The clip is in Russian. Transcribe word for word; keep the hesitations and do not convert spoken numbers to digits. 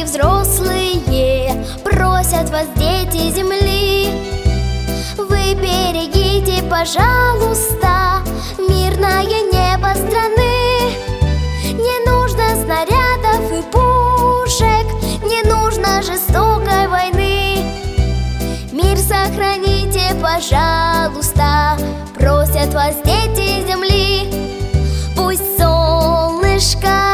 взрослые, просят вас дети земли. Вы берегите, пожалуйста, мирное небо страны. Не нужно снарядов и пушек, не нужно жестокой войны. Мир сохраните, пожалуйста, просят вас дети земли. Пусть солнышко